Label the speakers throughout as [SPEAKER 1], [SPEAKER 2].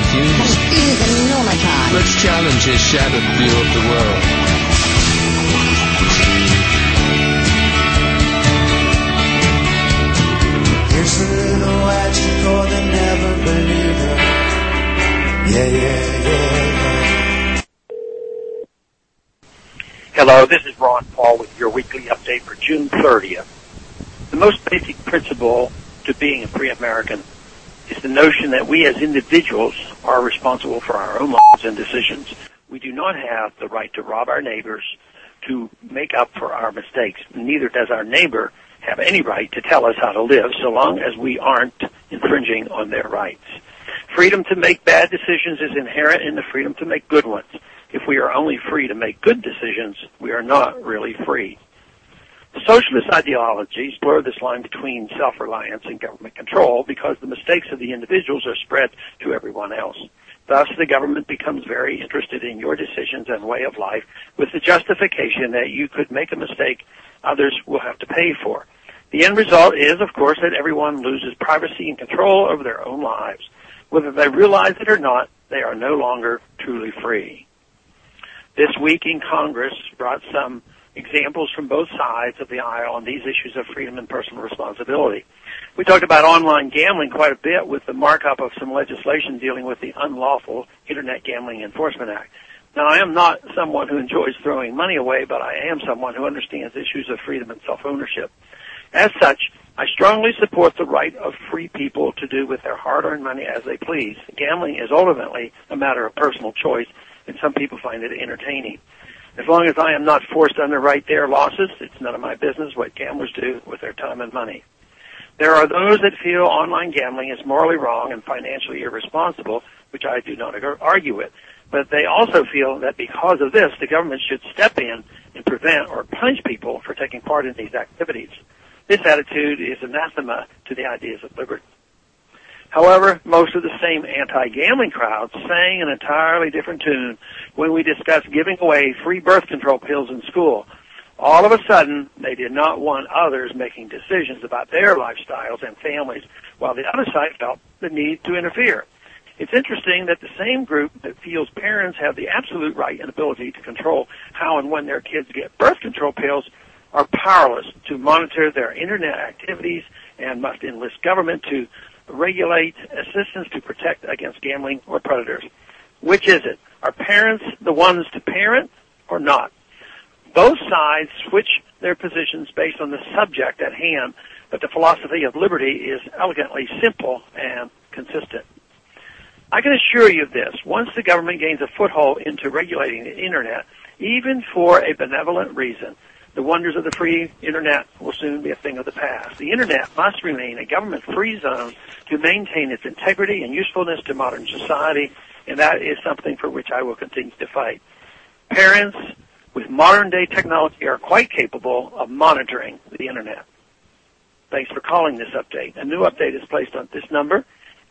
[SPEAKER 1] confused? Let's challenge his shattered view of the world.
[SPEAKER 2] Here's a little what you call the never believer. Yeah.
[SPEAKER 3] Hello, this is Ron Paul with your weekly update for June 30th. The most basic principle to being a free American is the notion that we as individuals are responsible for our own lives and decisions. We do not have the right to rob our neighbors to make up for our mistakes. Neither does our neighbor have any right to tell us how to live so long as we aren't infringing on their rights. Freedom to make bad decisions is inherent in the freedom to make good ones. If we are only free to make good decisions, we are not really free. Socialist ideologies blur this line between self-reliance and government control because the mistakes of the individuals are spread to everyone else. Thus, the government becomes very interested in your decisions and way of life with the justification that you could make a mistake others will have to pay for. The end result is, of course, that everyone loses privacy and control over their own lives. Whether they realize it or not, they are no longer truly free. This week in Congress brought some examples from both sides of the aisle on these issues of freedom and personal responsibility. We talked about online gambling quite a bit with the markup of some legislation dealing with the Unlawful Internet Gambling Enforcement Act. Now, I am not someone who enjoys throwing money away, but I am someone who understands issues of freedom and self-ownership. As such, I strongly support the right of free people to do with their hard-earned money as they please. Gambling is ultimately a matter of personal choice, and some people find it entertaining. As long as I am not forced to underwrite their losses, it's none of my business what gamblers do with their time and money. There are those that feel online gambling is morally wrong and financially irresponsible, which I do not argue with. But they also feel that because of this, the government should step in and prevent or punish people for taking part in these activities. This attitude is anathema to the ideas of liberty. However, most of the same anti-gambling crowds sang an entirely different tune when we discussed giving away free birth control pills in school. All of a sudden, they did not want others making decisions about their lifestyles and families, while the other side felt the need to interfere. It's interesting that the same group that feels parents have the absolute right and ability to control how and when their kids get birth control pills are powerless to monitor their internet activities and must enlist government to regulate assistance to protect against gambling or predators. Which is it? Are parents the ones to parent or not? Both sides switch their positions based on the subject at hand, but the philosophy of liberty is elegantly simple and consistent. I can assure you of this. Once the government gains a foothold into regulating the Internet, even for a benevolent reason, the wonders of the free Internet will soon be a thing of the past. The Internet must remain a government-free zone to maintain its integrity and usefulness to modern society, and that is something for which I will continue to fight. Parents with modern-day technology are quite capable of monitoring the Internet. Thanks for calling this update. A new update is placed on this number,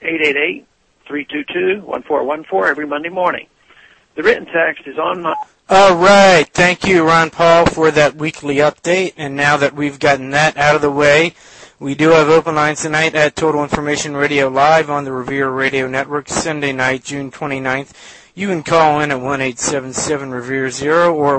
[SPEAKER 3] 888-322-1414, every Monday morning. The written text is on my...
[SPEAKER 4] All right. Thank you, Ron Paul, for that weekly update. And now that we've gotten that out of the way, we do have open lines tonight at Total Information Radio Live on the Revere Radio Network, Sunday night, June 29th. You can call in at 1-877-REVERE-0 or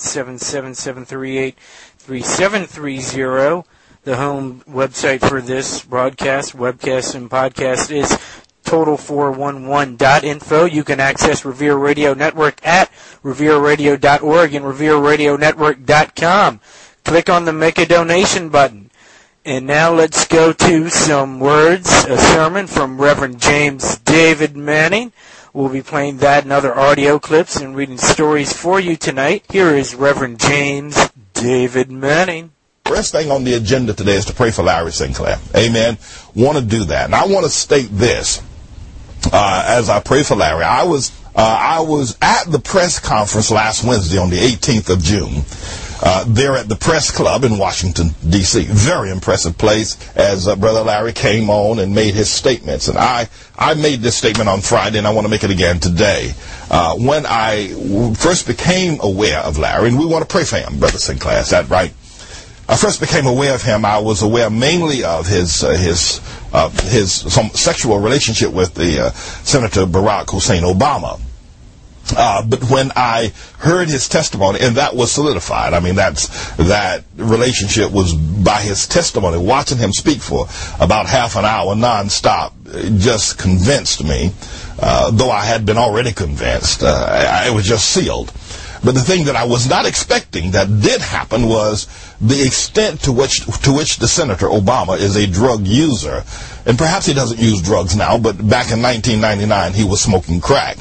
[SPEAKER 4] 1-877-738-3730. The home website for this broadcast, webcast, and podcast is total411.info. You can access Revere Radio Network at revereradio.org and revereradionetwork.com. Click on the Make a Donation button. And now let's go to some words, a sermon from Reverend James David Manning. We'll be playing that and other audio clips and reading stories for you tonight. Here is Reverend James David Manning.
[SPEAKER 5] First thing on the agenda today is to pray for Larry Sinclair. Amen. Want to do that. And I want to state this as I pray for Larry. I was at the press conference last Wednesday on the 18th of June. There at the Press Club in Washington, D.C. Very impressive place as Brother Larry came on and made his statements. And I made this statement on Friday, and I want to make it again today. When I first became aware of Larry, and we want to pray for him, Brother Sinclair, is that right? I first became aware of him. I was aware mainly of his some sexual relationship with the Senator Barack Hussein Obama. But when I heard his testimony, and that was solidified, I mean, that relationship was by his testimony. Watching him speak for about half an hour nonstop just convinced me, though I had been already convinced. It was just sealed. But the thing that I was not expecting that did happen was the extent to which the Senator Obama is a drug user. And perhaps he doesn't use drugs now, but back in 1999 he was smoking crack.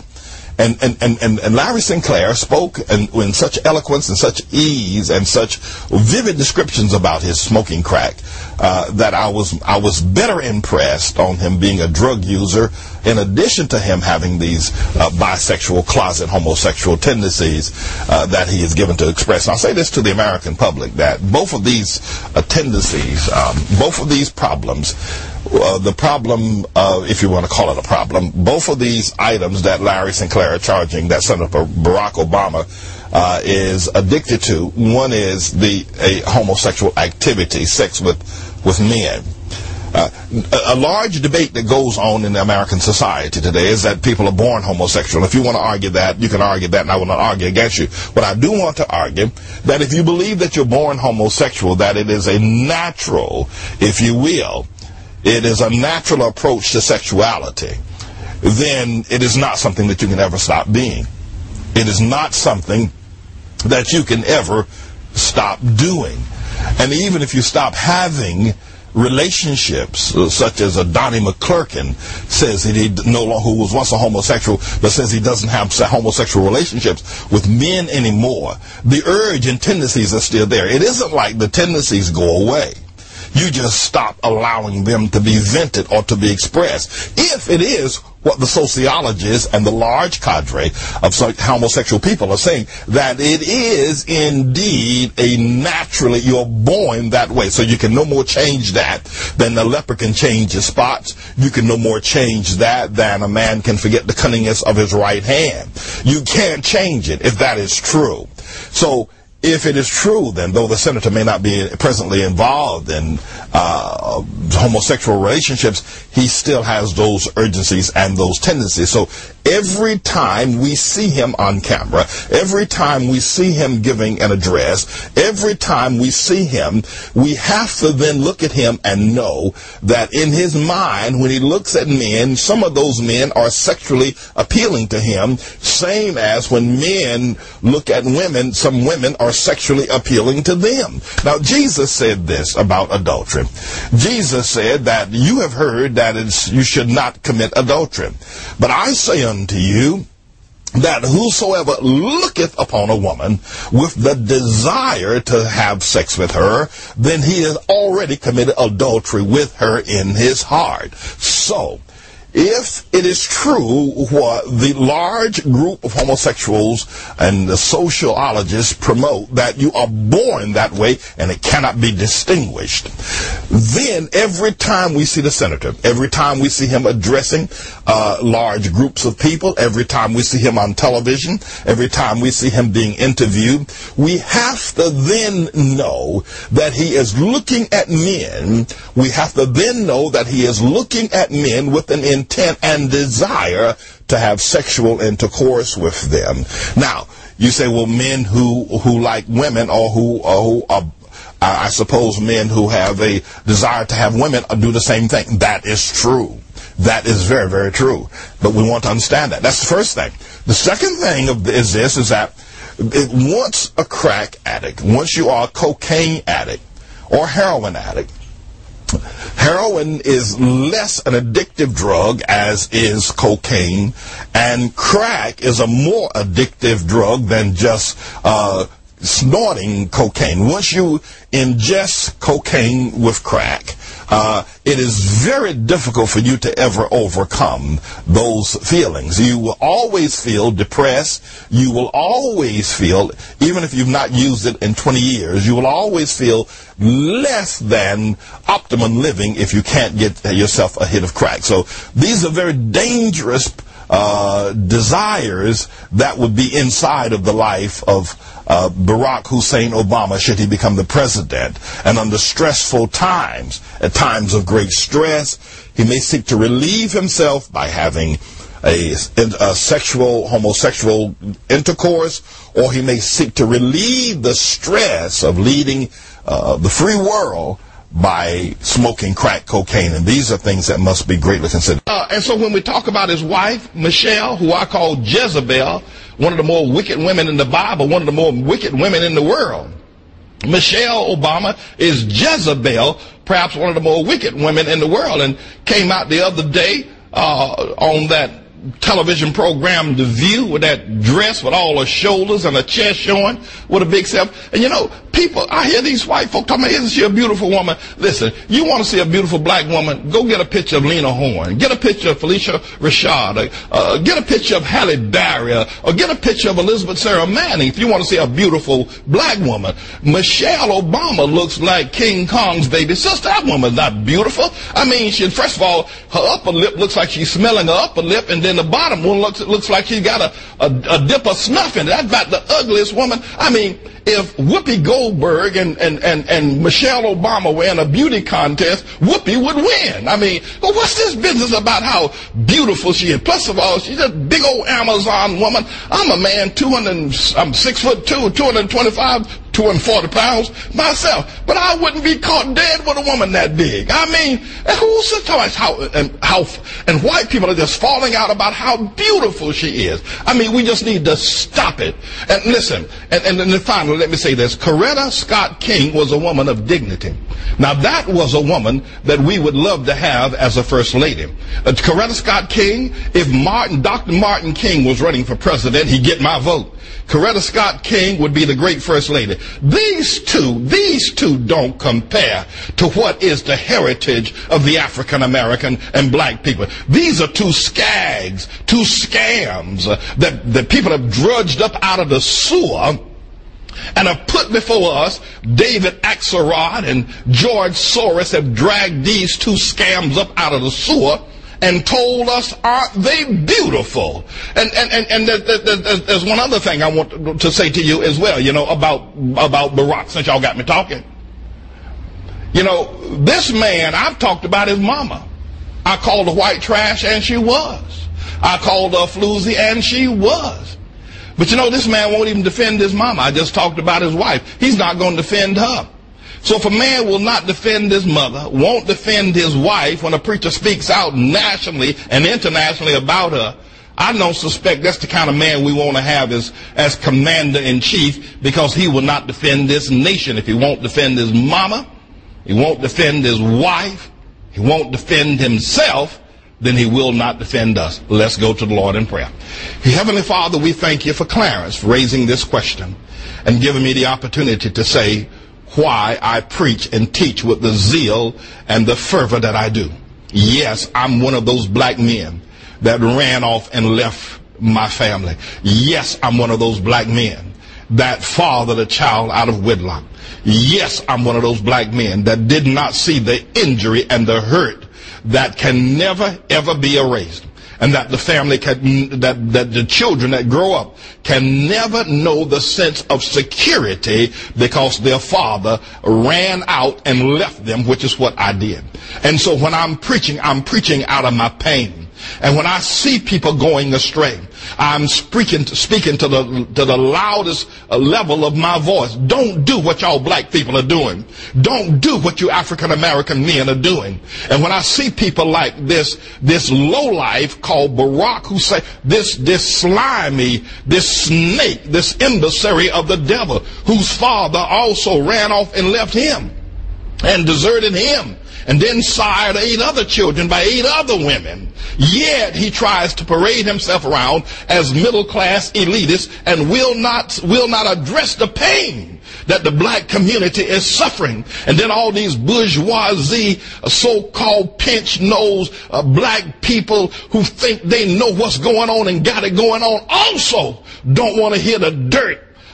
[SPEAKER 5] And Larry Sinclair spoke in such eloquence and such ease and such vivid descriptions about his smoking crack that I was better impressed on him being a drug user, in addition to him having these bisexual, closet homosexual tendencies that he is given to express. And I'll say this to the American public, that both of these tendencies, both of these problems, the problem, if you want to call it a problem, both of these items that Larry Sinclair are charging that Senator Barack Obama is addicted to, one is a homosexual activity, sex with men. A large debate that goes on in the American society today is that people are born homosexual. If you want to argue that, you can argue that, and I will not argue against you. But I do want to argue that if you believe that you're born homosexual, that it is a natural, if you will, it is a natural approach to sexuality, then it is not something that you can ever stop being. It is not something that you can ever stop doing. And even if you stop having relationships, such as a Donnie McClurkin says that he no longer, who was once a homosexual, but says he doesn't have homosexual relationships with men anymore, the urge and tendencies are still there. It isn't like the tendencies go away. You just stop allowing them to be vented or to be expressed. If it is what the sociologists and the large cadre of homosexual people are saying, that it is indeed a naturally, you're born that way. So you can no more change that than the leper can change his spots. You can no more change that than a man can forget the cunningness of his right hand. You can't change it if that is true. So if it is true, then, though the senator may not be presently involved in homosexual relationships, he still has those urgencies and those tendencies. So every time we see him on camera, every time we see him giving an address, every time we see him, we have to then look at him and know that in his mind, when he looks at men, some of those men are sexually appealing to him, same as when men look at women, some women are sexually appealing to them. Now, Jesus said this about adultery. Jesus said that you have heard that you should not commit adultery. But I say unto you that whosoever looketh upon a woman with the desire to have sex with her, then he has already committed adultery with her in his heart. So, if it is true what the large group of homosexuals and the sociologists promote, that you are born that way and it cannot be distinguished, then every time we see the senator, every time we see him addressing large groups of people, every time we see him on television, every time we see him being interviewed, we have to then know that he is looking at men. We have to then know that he is looking at men with an intent and desire to have sexual intercourse with them. Now, you say, well, men who like women, or who are, I suppose men who have a desire to have women do the same thing. That is true. That is very, very true. But we want to understand that. That's the first thing. The second thing is that once a crack addict, once you are a cocaine addict or heroin addict, heroin is less an addictive drug as is cocaine, and crack is a more addictive drug than just snorting cocaine. Once you ingest cocaine with crack, it is very difficult for you to ever overcome those feelings. You will always feel depressed. You will always feel, even if you've not used it in 20 years, you will always feel less than optimum living if you can't get yourself a hit of crack. So these are very dangerous desires that would be inside of the life of Barack Hussein Obama should he become the president. And under stressful times, at times of great stress, he may seek to relieve himself by having a homosexual intercourse, or he may seek to relieve the stress of leading the free world by smoking crack cocaine. And these are things that must be greatly considered. And so when we talk about his wife, Michelle, who I call Jezebel, one of the more wicked women in the Bible, one of the more wicked women in the world, Michelle Obama is Jezebel, perhaps one of the more wicked women in the world, and came out the other day on that television program The View with that dress with all her shoulders and her chest showing with a big self. And you know, people, I hear these white folk talking about, isn't she a beautiful woman? Listen, you want to see a beautiful black woman, go get a picture of Lena Horne, get a picture of Felicia Rashad, get a picture of Halle Berry, or get a picture of Elizabeth Sarah Manning if you want to see a beautiful black woman. Michelle Obama looks like King Kong's baby sister. That woman's not beautiful. I mean, first of all, her upper lip looks like she's smelling her upper lip, and then the bottom one looks like she's got a dip of snuff in it. That's about the ugliest woman. I mean, if Whoopi Goldberg and Michelle Obama were in a beauty contest, Whoopi would win. I mean, well, what's this business about how beautiful she is? Plus of all, she's a big old Amazon woman. I'm a man, I'm 6'2", 225, 240 pounds myself, but I wouldn't be caught dead with a woman that big. I mean, who's and white people are just falling out about how beautiful she is. I mean, we just need to stop it. And listen, and then finally, let me say this. Coretta Scott King was a woman of dignity. Now, that was a woman that we would love to have as a first lady. Coretta Scott King, if Dr. Martin King was running for president, he'd get my vote. Coretta Scott King would be the great first lady. These two don't compare to what is the heritage of the African American and black people. These are two skags, two scams that people have drudged up out of the sewer and have put before us. David Axelrod and George Soros have dragged these two scams up out of the sewer and told us, aren't they beautiful? And there's one other thing I want to say to you as well, you know, about Barack, since y'all got me talking. You know, this man, I've talked about his mama. I called her white trash, and she was. I called her a floozy, and she was. But you know, this man won't even defend his mama. I just talked about his wife. He's not going to defend her. So if a man will not defend his mother, won't defend his wife when a preacher speaks out nationally and internationally about her, I don't suspect that's the kind of man we want to have as commander-in-chief, because he will not defend this nation. If he won't defend his mama, he won't defend his wife, he won't defend himself, then he will not defend us. Let's go to the Lord in prayer. Heavenly Father, we thank you for Clarence raising this question and giving me the opportunity to say why I preach and teach with the zeal and the fervor that I do. Yes, I'm one of those black men that ran off and left my family. Yes, I'm one of those black men that fathered a child out of wedlock. Yes, I'm one of those black men that did not see the injury and the hurt that can never, ever be erased. And that the family can, that the children that grow up can never know the sense of security because their father ran out and left them, which is what I did. And so when I'm preaching out of my pain. And when I see people going astray, I'm speaking to the loudest level of my voice. Don't do what y'all black people are doing. Don't do what you African American men are doing. And when I see people like this lowlife called Barack Hussein, this slimy, this snake, this emissary of the devil, whose father also ran off and left him and deserted him, and then sired 8 other children by 8 other women. Yet he tries to parade himself around as middle-class elitist and will not address the pain that the black community is suffering. And then all these bourgeoisie, so-called pinch-nosed black people who think they know what's going on and got it going on also don't want to hear the dirt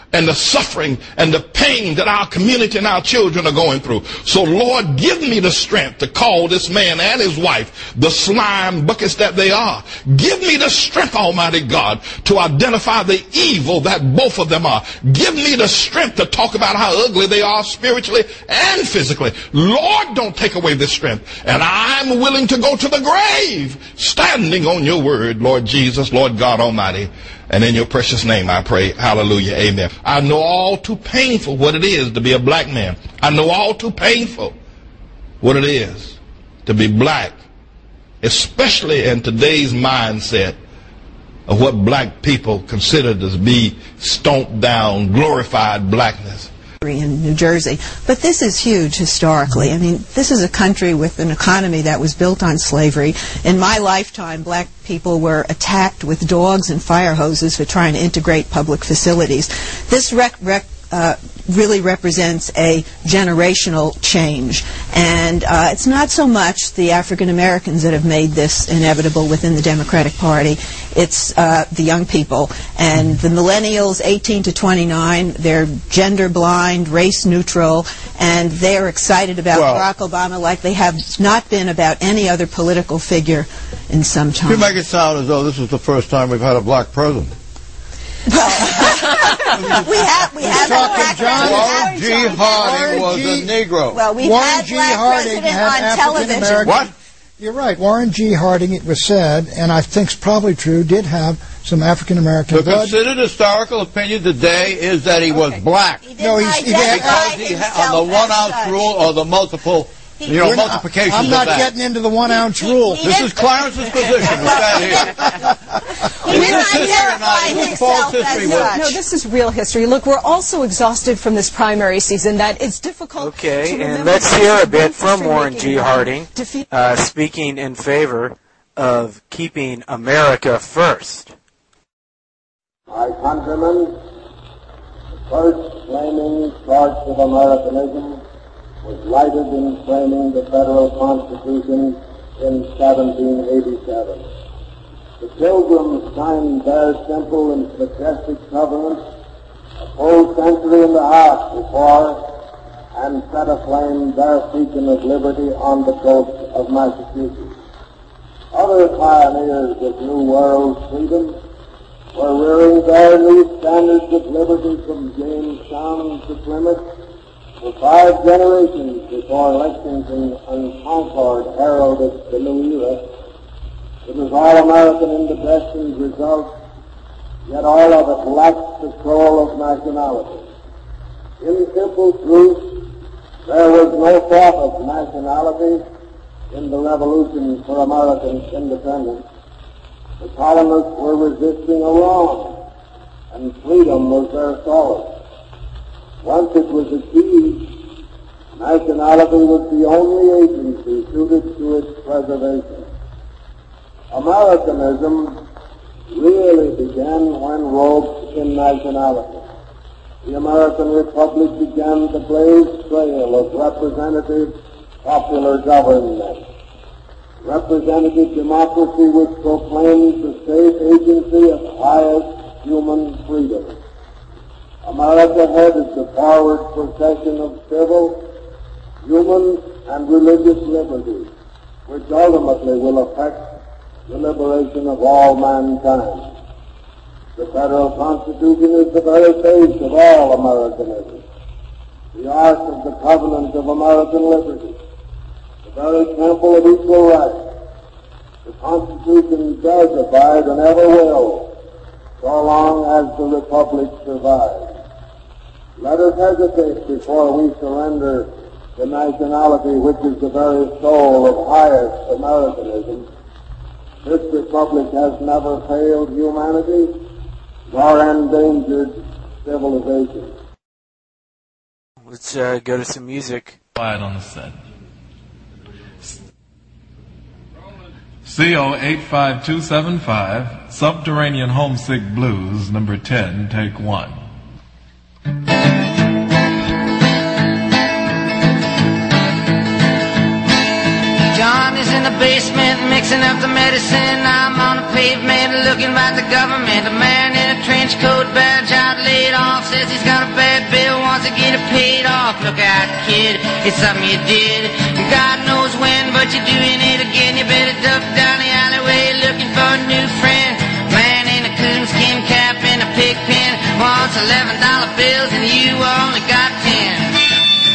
[SPEAKER 5] and the suffering and the pain that our community and our children are going through. So, Lord, give me the strength to call this man and his wife the slime buckets that they are. Give me the strength, Almighty God, to identify the evil that both of them are. Give me the strength to talk about how ugly they are spiritually and physically. Lord, don't take away this strength. And I'm willing to go to the grave standing on your word, Lord Jesus, Lord God Almighty. And in your precious name I pray, hallelujah, amen. I know all too painful what it is to be a black man. I know all too painful what it is to be black, especially in today's mindset of what black people consider to be stomped down, glorified blackness.
[SPEAKER 6] In New Jersey. But this is huge historically. I mean, this is a country with an economy that was built on slavery. In my lifetime, black people were attacked with dogs and fire hoses for trying to integrate public facilities. This really represents a generational change. And it's not so much the African Americans that have made this inevitable within the Democratic Party. It's the young people. And the millennials, 18 to 29, they're gender blind, race neutral, and they're excited about Barack Obama like they have not been about any other political figure in some time.
[SPEAKER 7] You make it sound as though this is the first time we've had a black president.
[SPEAKER 6] Well, we have a black president.
[SPEAKER 7] Warren G. Harding was a Negro.
[SPEAKER 6] Well, we've had black president on television.
[SPEAKER 7] What?
[SPEAKER 8] You're right. Warren G. Harding, it was said, and I think it's probably true, did have some African-American
[SPEAKER 7] The
[SPEAKER 8] blood.
[SPEAKER 7] considered historical opinion today is that he was black.
[SPEAKER 6] He
[SPEAKER 8] No,
[SPEAKER 6] didn't
[SPEAKER 8] he
[SPEAKER 6] identify
[SPEAKER 7] Because he had
[SPEAKER 6] himself
[SPEAKER 7] on the
[SPEAKER 6] as
[SPEAKER 7] 1 ounce
[SPEAKER 6] such.
[SPEAKER 7] rule or the multiple, multiplications
[SPEAKER 8] I'm
[SPEAKER 7] of
[SPEAKER 8] not
[SPEAKER 7] that.
[SPEAKER 8] getting into the 1 ounce rule.
[SPEAKER 7] This is Clarence's position. We're sat here.
[SPEAKER 6] He didn't identify himself as such.
[SPEAKER 9] No, this is real history. Look, we're all so exhausted from this primary season that it's difficult to
[SPEAKER 4] Okay, and
[SPEAKER 9] remember
[SPEAKER 4] let's hear a bit from
[SPEAKER 9] history
[SPEAKER 4] Warren
[SPEAKER 9] making
[SPEAKER 4] G. Harding,
[SPEAKER 9] defeat-
[SPEAKER 4] speaking in favor of keeping America first.
[SPEAKER 10] My countrymen, the first flaming torch of Americanism was lighted in framing the federal Constitution in 1787. The Pilgrims signed their simple and majestic covenant a full century and a half before and set aflame their beacon of liberty on the coast of Massachusetts. Other pioneers of New World freedom were rearing their new standards of liberty from Jamestown to Plymouth for 5 generations before Lexington and Concord heralded the new era. It was all American in the destined result, yet all of it lacked the soul of nationality. In simple truth, there was no thought of nationality in the revolution for American independence. The colonists were resisting a wrong, and freedom was their solace. Once it was achieved, nationality was the only agency suited to its preservation. Americanism really began when robed in nationality. The American Republic began the blazed trail of representative popular government. Representative democracy which proclaims the state agency of highest human freedom. America headed the forward procession of civil, human, and religious liberties, which ultimately will affect the liberation of all mankind. The federal Constitution is the very base of all Americanism, the ark of the covenant of American liberty, the very temple of equal rights. The Constitution does abide and ever will, so long as the Republic survives. Let us hesitate before we surrender the nationality which is the very soul of highest Americanism. This Republic has never failed humanity, nor endangered civilization.
[SPEAKER 4] Let's go to some music.
[SPEAKER 11] Quiet on the set. CO 85275, Subterranean Homesick Blues, number 10, take 1.
[SPEAKER 12] John is in the basement mixing up the medicine. I'm on the pavement looking at the government. A man in a trench coat, badge out, laid off, says he's got a bad bill, wants to get it paid off. Look out, kid, it's something you did. God knows when, but you're doing it again. You better duck down the alleyway looking for a new friend. Man in a coonskin cap and a pig pen wants $11 bills and you only got 10.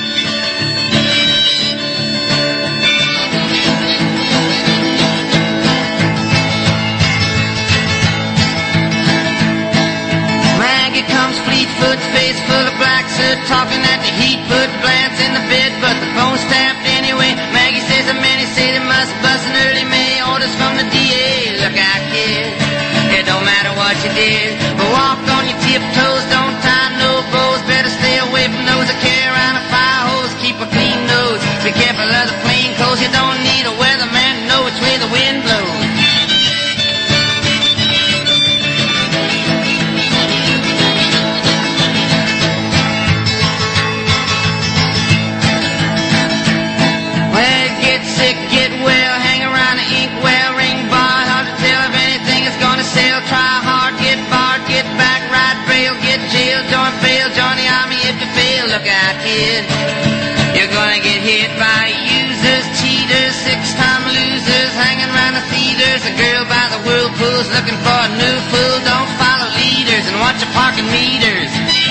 [SPEAKER 12] Maggie comes Fleetfoot, face full of black soot, talking at the heat, put plants in the bed, but the phone's tapped anyway. Maggie says the men say they must bust an early May, orders from the DA. Look out, kid, it don't matter what you did, but walk on your tiptoes, don't tie no bows, better stay away from those that carry around a fire hose, keep a clean nose, be careful of the plain clothes, you don't need a weatherman to know which way the wind blows. Sick, get well, hang around the inkwell, ring bar, hard to tell if anything is gonna sell. Try hard, get barred, get back, ride rail, get jailed, join bail, join the army if you fail. Look out, kid, you're gonna get hit by users, cheaters, six-time losers, hanging around the theaters. A girl by the whirlpools looking for a new fool. Don't follow leaders and watch your parking meters.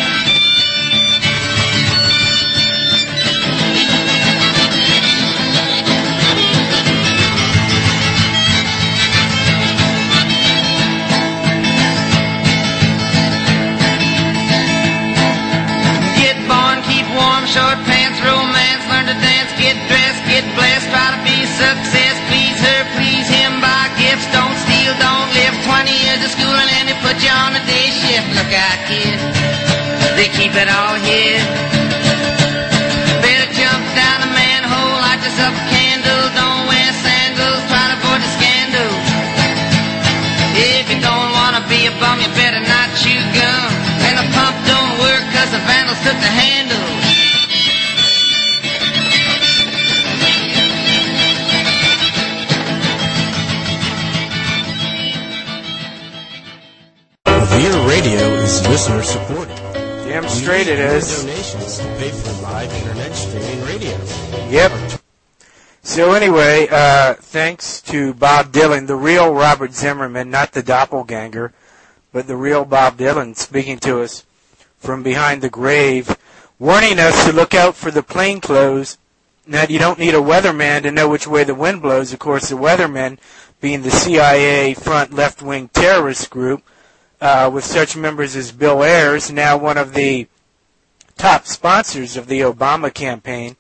[SPEAKER 12] Short pants, romance, learn to dance, get dressed, get blessed, try to be success, please her, please him, buy gifts, don't steal, don't live 20 years of school and then they put you on a day shift. Look out, kid, they keep it all here. Better jump down the manhole, light yourself a candle, don't wear sandals, try to avoid the scandal. If you don't want to be a bum, you better not chew gum, and the pump don't work cause the vandals took the handle.
[SPEAKER 13] Revere Radio is listener supported.
[SPEAKER 4] Damn straight it is.
[SPEAKER 13] Donations to pay for live internet streaming radio.
[SPEAKER 4] Yep. So anyway, thanks to Bob Dylan, the real Robert Zimmerman, not the doppelganger, but the real Bob Dylan, speaking to us from behind the grave, warning us to look out for the plainclothes. Now, you don't need a weatherman to know which way the wind blows. Of course, the weathermen being the CIA front left-wing terrorist group, with such members as Bill Ayers, now one of the top sponsors of the Obama campaign.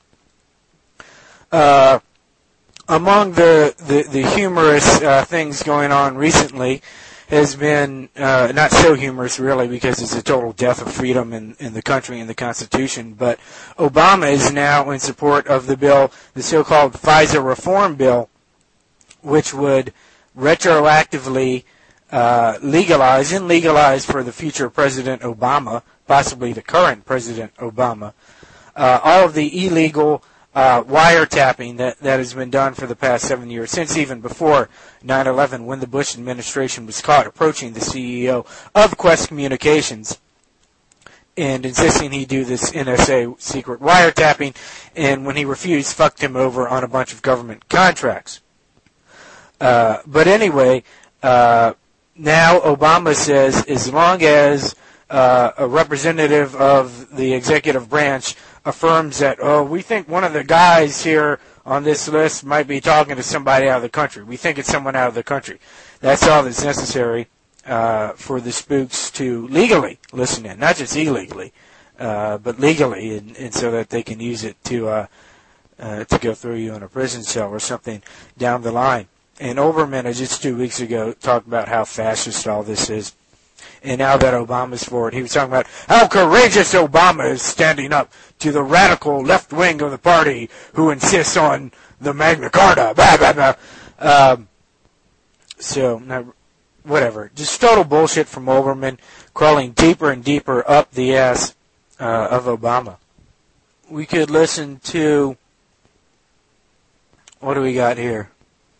[SPEAKER 4] Among the humorous things going on recently has been, not so humorous really because it's a total death of freedom in the country and the Constitution, but Obama is now in support of the bill, the so-called FISA reform bill, which would retroactively legalize for the future President Obama, possibly the current President Obama, all of the illegal wiretapping that has been done for the past 7 years, since even before 9/11, when the Bush administration was caught approaching the CEO of Quest Communications and insisting he do this NSA secret wiretapping, and when he refused, fucked him over on a bunch of government contracts. But anyway, now Obama says as long as a representative of the executive branch affirms that, we think one of the guys here on this list might be talking to somebody out of the country. We think it's someone out of the country. That's all that's necessary for the spooks to legally listen in, not just illegally, but legally, and so that they can use it to go throw you in a prison cell or something down the line. And Olbermann, just 2 weeks ago, talked about how fascist all this is. And now that Obama's for it, he was talking about how courageous Obama is standing up to the radical left wing of the party who insists on the Magna Carta. Blah, blah, blah. So, now, whatever. Just total bullshit from Olbermann, crawling deeper and deeper up the ass of Obama. We could listen to... What do we got here?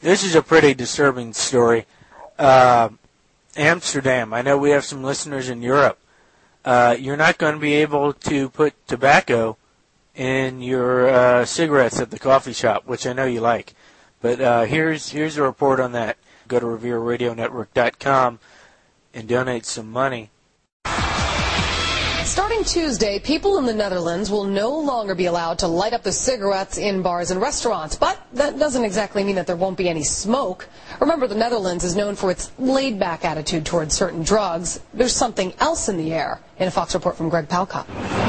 [SPEAKER 4] This is a pretty disturbing story. Amsterdam. I know we have some listeners in Europe. You're not going to be able to put tobacco in your cigarettes at the coffee shop, which I know you like. But here's a report on that. Go to RevereRadioNetwork.com and donate some money.
[SPEAKER 14] Starting Tuesday, people in the Netherlands will no longer be allowed to light up the cigarettes in bars and restaurants. But that doesn't exactly mean that there won't be any smoke. Remember, the Netherlands is known for its laid-back attitude towards certain drugs. There's something else in the air. In a Fox report from Greg Palka.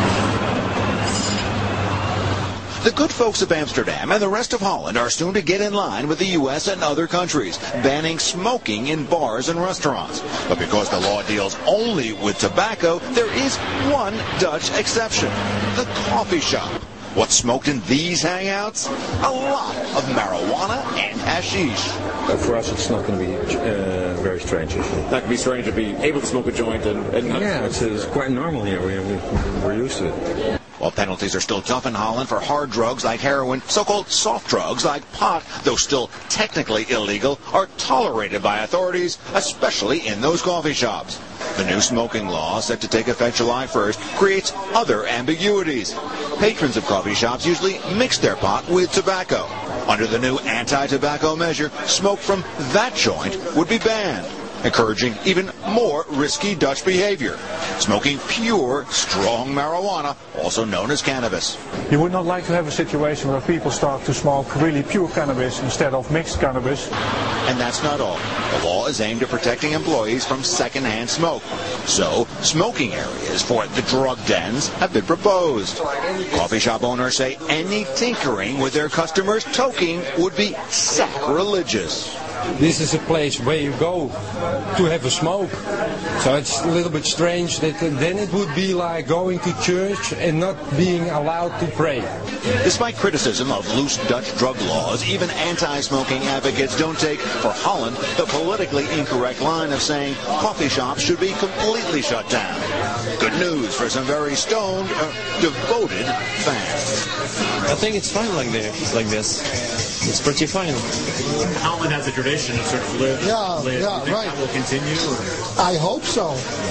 [SPEAKER 15] The good folks of Amsterdam and the rest of Holland are soon to get in line with the U.S. and other countries, banning smoking in bars and restaurants. But because the law deals only with tobacco, there is one Dutch exception: the coffee shop. What's smoked in these hangouts? A lot of marijuana and hashish.
[SPEAKER 16] For us, it's not going to be very strange. Not going to be strange to be able to smoke a joint and not.
[SPEAKER 17] Yeah, it's quite normal here. We're used to it.
[SPEAKER 15] While penalties are still tough in Holland for hard drugs like heroin, so-called soft drugs like pot, though still technically illegal, are tolerated by authorities, especially in those coffee shops. The new smoking law, set to take effect July 1st, creates other ambiguities. Patrons of coffee shops usually mix their pot with tobacco. Under the new anti-tobacco measure, smoke from that joint would be banned, encouraging even more risky Dutch behavior: smoking pure, strong marijuana, also known as cannabis.
[SPEAKER 18] You would not like to have a situation where people start to smoke really pure cannabis instead of mixed cannabis.
[SPEAKER 15] And that's not all. The law is aimed at protecting employees from secondhand smoke. So, smoking areas for the drug dens have been proposed. Coffee shop owners say any tinkering with their customers' toking would be sacrilegious.
[SPEAKER 19] This is a place where you go to have a smoke. So it's a little bit strange that then it would be like going to church and not being allowed to pray.
[SPEAKER 15] Despite criticism of loose Dutch drug laws, even anti-smoking advocates don't take, for Holland, the politically incorrect line of saying coffee shops should be completely shut down. Good news for some very stoned, devoted fans.
[SPEAKER 13] I think it's fine like this. It's pretty fine.
[SPEAKER 20] Holland has a tradition of sort of live.
[SPEAKER 8] Yeah, right.
[SPEAKER 20] That will continue.
[SPEAKER 8] I hope so.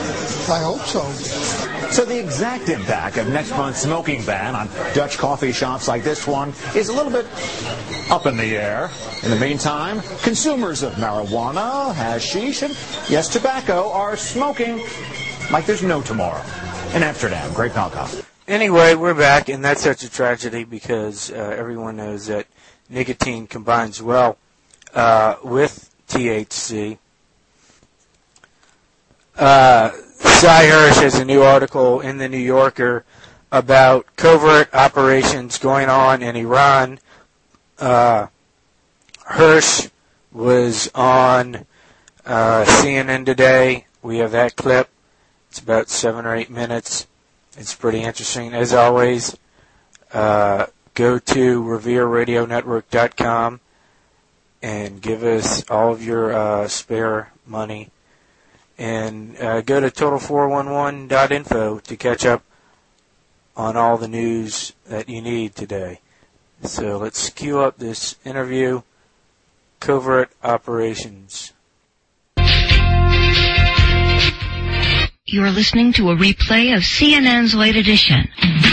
[SPEAKER 21] So the exact impact of next month's smoking ban on Dutch coffee shops like this one is a little bit up in the air. In the meantime, consumers of marijuana, hashish, and yes, tobacco are smoking like there's no tomorrow. In Amsterdam, Greg Palka.
[SPEAKER 4] Anyway, we're back, and that's such a tragedy because everyone knows that nicotine combines well with THC. Cy Hirsch has a new article in the New Yorker about covert operations going on in Iran. Hirsch was on CNN today. We have that clip. It's about 7 or 8 minutes. It's pretty interesting. As always, go to RevereRadioNetwork.com and give us all of your spare money. And go to Total411.info to catch up on all the news that you need today. So let's cue up this interview, Covert Operations.
[SPEAKER 22] You are listening to a replay of CNN's Late Edition.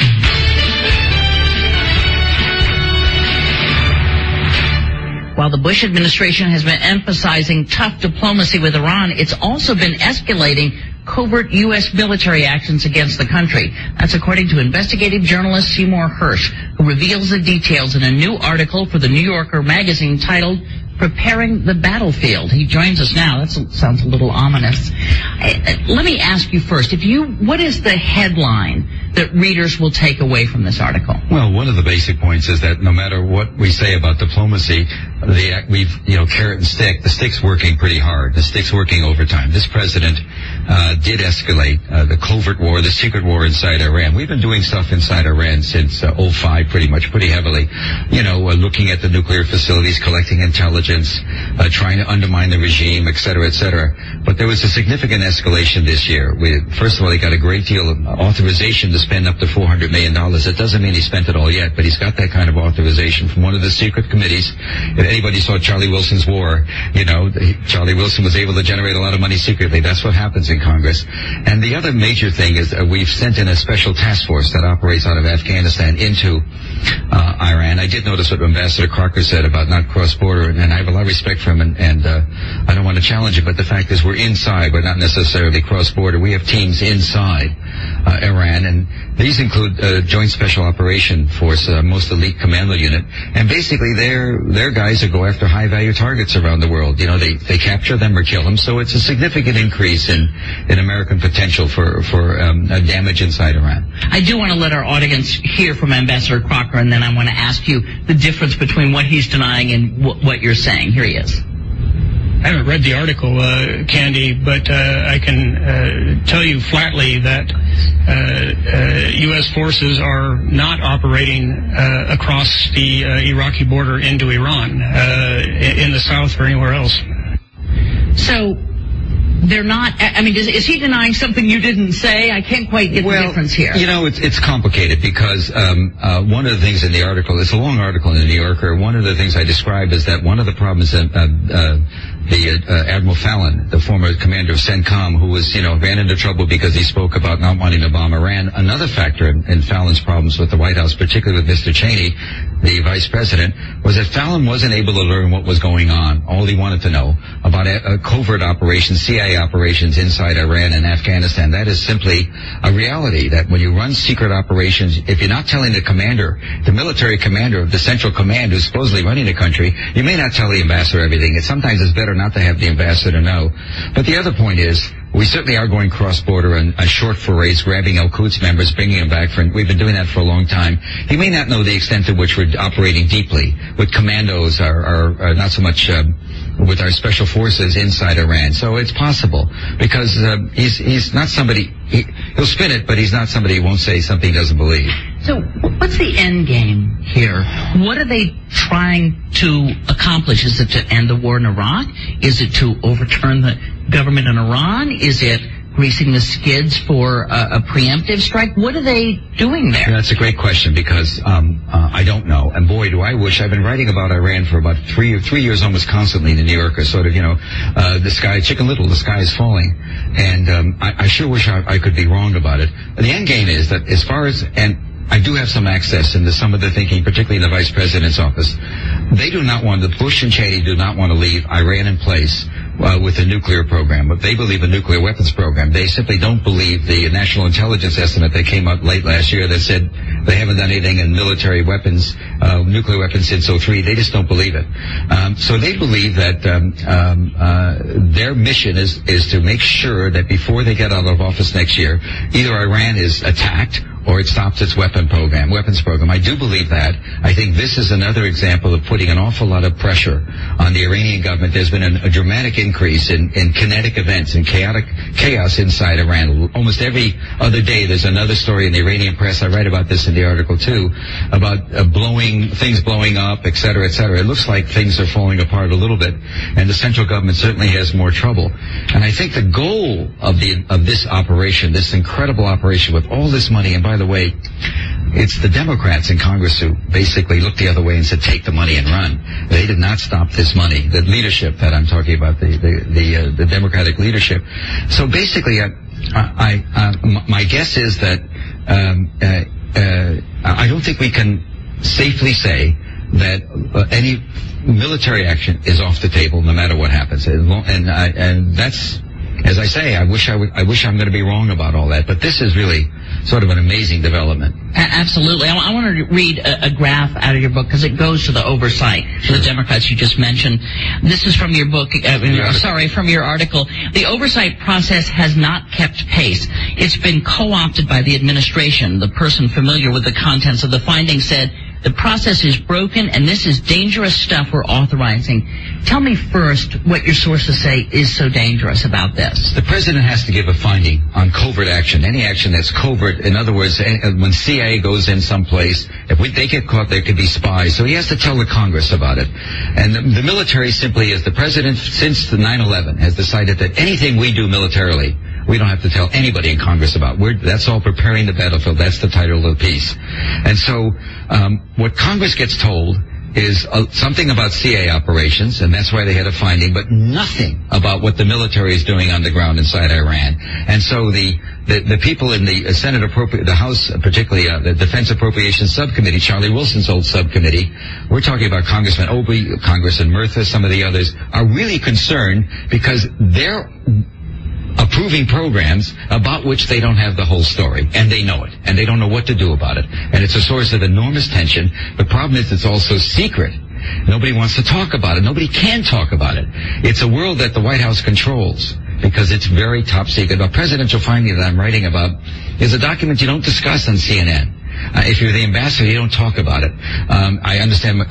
[SPEAKER 22] While the Bush administration has been emphasizing tough diplomacy with Iran, it's also been escalating covert U.S. military actions against the country. That's according to investigative journalist Seymour Hersh, who reveals the details in a new article for the New Yorker magazine titled Preparing the Battlefield. He joins us now. That sounds a little ominous. Let me ask you first, what is the headline that readers will take away from this article?
[SPEAKER 23] Well, one of the basic points is that no matter what we say about diplomacy, carrot and stick, the stick's working pretty hard. The stick's working overtime. This president did escalate the covert war, the secret war inside Iran. We've been doing stuff inside Iran since 2005, pretty heavily. Looking at the nuclear facilities, collecting intelligence, trying to undermine the regime, et cetera, et cetera. But there was a significant escalation this year. First of all, he got a great deal of authorization to spend up to $400 million. It doesn't mean he spent it all yet, but he's got that kind of authorization from one of the secret committees. If anybody saw Charlie Wilson's war, Charlie Wilson was able to generate a lot of money secretly. That's what happens in Congress. And the other major thing is we've sent in a special task force that operates out of Afghanistan into Iran. I did notice what Ambassador Crocker said about not cross-border, and I have a lot of respect for him, and I don't want to challenge it, but the fact is we're inside. We're not necessarily cross-border. We have teams inside Iran, and these include Joint Special Operation Force, most elite commando unit, and basically they're guys that go after high-value targets around the world. They capture them or kill them, so it's a significant increase in American potential for damage inside Iran.
[SPEAKER 22] I do want to let our audience hear from Ambassador Crocker, and then I want to ask you the difference between what he's denying and what you're saying. Here he is.
[SPEAKER 1] I haven't read the article, Candy, but I can tell you flatly that U.S. forces are not operating across the Iraqi border into Iran, in the south or anywhere else.
[SPEAKER 22] So they're not, is he denying something you didn't say? I can't quite get the difference here.
[SPEAKER 23] It's complicated because one of the things in the article, it's a long article in the New Yorker, one of the things I described is that one of the problems that Admiral Fallon, the former commander of CENTCOM, who was, ran into trouble because he spoke about not wanting to bomb Iran. Another factor in Fallon's problems with the White House, particularly with Mr. Cheney, the vice president, was that Fallon wasn't able to learn what was going on. All he wanted to know about covert operations, CIA operations inside Iran and Afghanistan. That is simply a reality, that when you run secret operations, if you're not telling the commander, the military commander of the Central Command who's supposedly running the country, you may not tell the ambassador everything. Sometimes it's better not to have the ambassador know. But the other point is, we certainly are going cross-border and short forays, grabbing Al-Quds members, bringing them back. We've been doing that for a long time. He may not know the extent to which we're operating deeply with commandos, or not so much with our special forces inside Iran. So it's possible, because he's not somebody, he'll spin it, but he's not somebody who won't say something he doesn't believe.
[SPEAKER 22] So what's the end game here? What are they trying to accomplish? Is it to end the war in Iraq? Is it to overturn the government in Iran? Is it greasing the skids for a preemptive strike? What are they doing there?
[SPEAKER 23] That's a great question, because I don't know. And boy, do I wish. I've been writing about Iran for about 3 years almost constantly in the New Yorker, sort of, the sky, Chicken Little, the sky is falling. And I sure wish I could be wrong about it. The end game is that as far as, and I do have some access into some of the thinking, particularly in the vice president's office. They do not want, the Bush and Cheney do not want to leave Iran in place with a nuclear program, but they believe a nuclear weapons program. They simply don't believe the national intelligence estimate that came out late last year that said they haven't done anything in military weapons, nuclear weapons since 2003. They just don't believe it. So they believe that their mission is to make sure that before they get out of office next year, either Iran is attacked or it stops its weapons program. I do believe that. I think this is another example of putting an awful lot of pressure on the Iranian government. There's been a dramatic increase in kinetic events and chaos inside Iran. Almost every other day there's another story in the Iranian press. I write about this in the article too, about things blowing up, et cetera, et cetera. It looks like things are falling apart a little bit, and the central government certainly has more trouble. And I think the goal of this operation, this incredible operation with all this money, and by the way, it's the Democrats in Congress who basically looked the other way and said, take the money and run. They did not stop this money. The leadership that I'm talking about, the Democratic leadership. So basically, my guess is that I don't think we can safely say that any military action is off the table no matter what happens. And that's, as I say, I wish I'm going to be wrong about all that, but this is really sort of an amazing development.
[SPEAKER 22] Absolutely. I want to read a graph out of your book, because it goes to the oversight for the Democrats you just mentioned. This is from your book, from your article. The oversight process has not kept pace. It's been co-opted by the administration. The person familiar with the contents of the findings said, the process is broken, and this is dangerous stuff we're authorizing. Tell me first what your sources say is so dangerous about this.
[SPEAKER 23] The president has to give a finding on covert action, any action that's covert. In other words, when CIA goes in someplace, if they get caught, they could be spies. So he has to tell the Congress about it. And the military simply is, the president, since the 9/11, has decided that anything we do militarily, we don't have to tell anybody in Congress about. That's all preparing the battlefield. That's the title of the piece. And so what Congress gets told is something about CIA operations, and that's why they had a finding, but nothing about what the military is doing on the ground inside Iran. And so the people in the the House, particularly the Defense Appropriations Subcommittee, Charlie Wilson's old subcommittee, we're talking about Congressman Obey, Congressman Murtha, some of the others, are really concerned because they're approving programs about which they don't have the whole story, and they know it, and they don't know what to do about it. And it's a source of enormous tension. The problem is it's also secret. Nobody wants to talk about it. Nobody can talk about it. It's a world that the White House controls because it's very top secret. A presidential finding that I'm writing about is a document you don't discuss on CNN. If you're the ambassador, you don't talk about it. I understand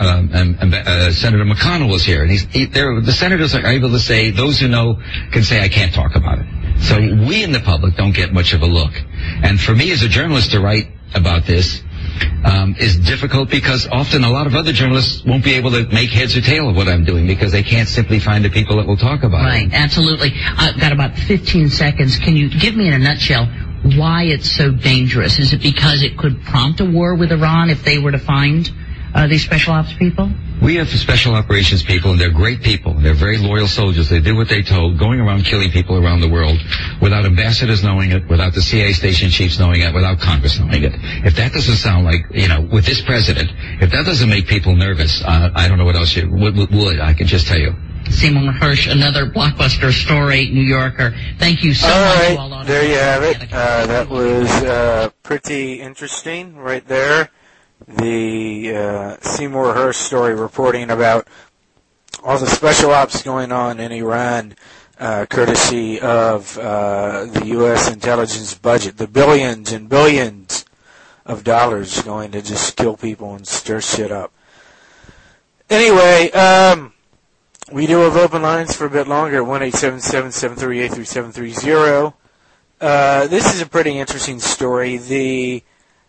[SPEAKER 23] Senator McConnell was here, and the senators are able to say, those who know can say, I can't talk about it. So we in the public don't get much of a look. And for me as a journalist to write about this is difficult because often a lot of other journalists won't be able to make heads or tail of what I'm doing because they can't simply find the people that will talk about it.
[SPEAKER 22] Right, absolutely. I've got about 15 seconds. Can you give me in a nutshell why it's so dangerous? Is it because it could prompt a war with Iran if they were to find these special ops people?
[SPEAKER 23] We have special operations people, and they're great people. They're very loyal soldiers. They do what they told, going around killing people around the world without ambassadors knowing it, without the CIA station chiefs knowing it, without Congress knowing it. If that doesn't sound like, with this president, if that doesn't make people nervous, I don't know what else would. I can just tell you.
[SPEAKER 22] Seymour Hersh, another blockbuster story, New Yorker. Thank you so much.
[SPEAKER 4] All right, there you have it. That was pretty interesting right there. The Seymour Hersh story reporting about all the special ops going on in Iran, courtesy of the U.S. intelligence budget, the billions and billions of dollars going to just kill people and stir shit up. Anyway, we do have open lines for a bit longer, 1-877-738-3730. This is a pretty interesting story. The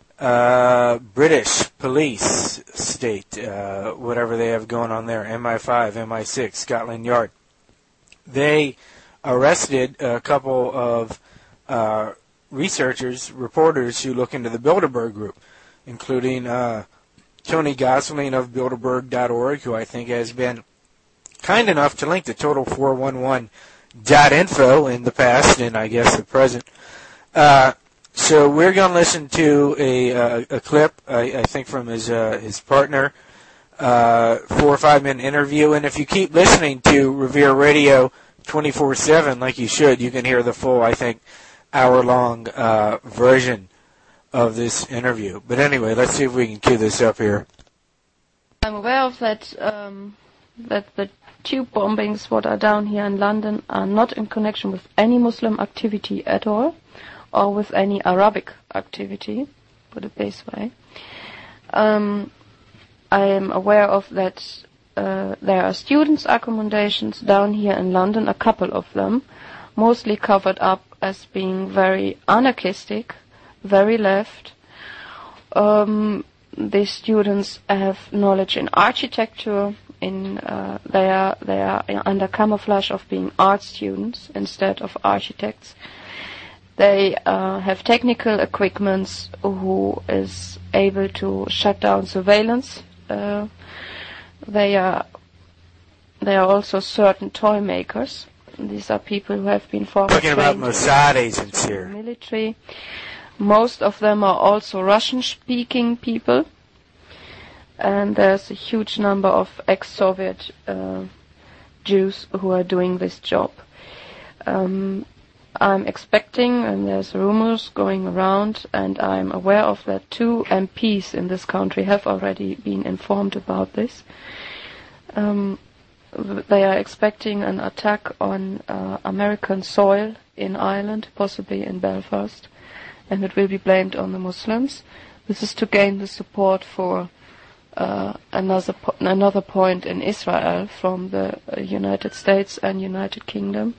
[SPEAKER 4] British police state, whatever they have going on there, MI5, MI6, Scotland Yard, they arrested a couple of reporters who look into the Bilderberg Group, including Tony Gosling of Bilderberg.org, who I think has been kind enough to link to Total411.info in the past and I guess the present. So we're going to listen to a clip, I think from his partner, 4 or 5 minute interview. And if you keep listening to Revere Radio 24/7 like you should, you can hear the full, I think, hour-long version of this interview. But anyway, let's see if we can cue this up here.
[SPEAKER 2] I'm aware of that the tube bombings what are down here in London are not in connection with any Muslim activity at all, or with any Arabic activity, put it this way. I am aware of that there are students' accommodations down here in London, a couple of them, mostly covered up as being very anarchistic, very left. The students have knowledge in architecture, they are under camouflage of being art students instead of architects. They have technical equipment who is able to shut down surveillance. They are also certain toy makers. These are people who have been former
[SPEAKER 4] talking about Mossad agents here.
[SPEAKER 2] Military. Most of them are also Russian-speaking people, and there's a huge number of ex-Soviet Jews who are doing this job. I'm expecting, and there's rumors going around, and I'm aware of that 2 MPs in this country have already been informed about this. They are expecting an attack on American soil in Ireland, possibly in Belfast, and it will be blamed on the Muslims. This is to gain the support for another point in Israel from the United States and United Kingdom,